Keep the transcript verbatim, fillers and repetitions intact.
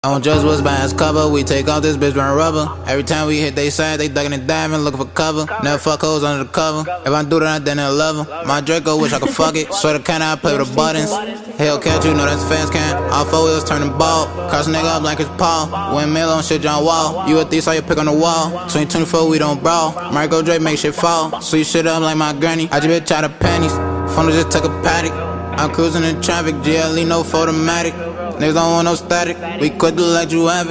I don't judge what's behind his cover. We take off this bitch burn rubber. Every time we hit they side, they ducking and diving, looking for cover. Never fuck hoes under the cover. If I do that, then they'll love them. My Draco wish I could fuck it. Swear to kinda I play with the buttons. Hellcat, you know that's fast can. All four wheels turning ball. Cross a nigga up like it's Paul. Windmill on shit, John Wall. You a thief, so you pick on the wall. twenty twenty-four, we don't brawl. Marco Drake make shit fall. Sweet shit up like my granny. I just bitch out of panties. Phone just took a paddock. I'm cruising in traffic. G L E no photomatic. Niggas don't want no static. We quit to let you have it.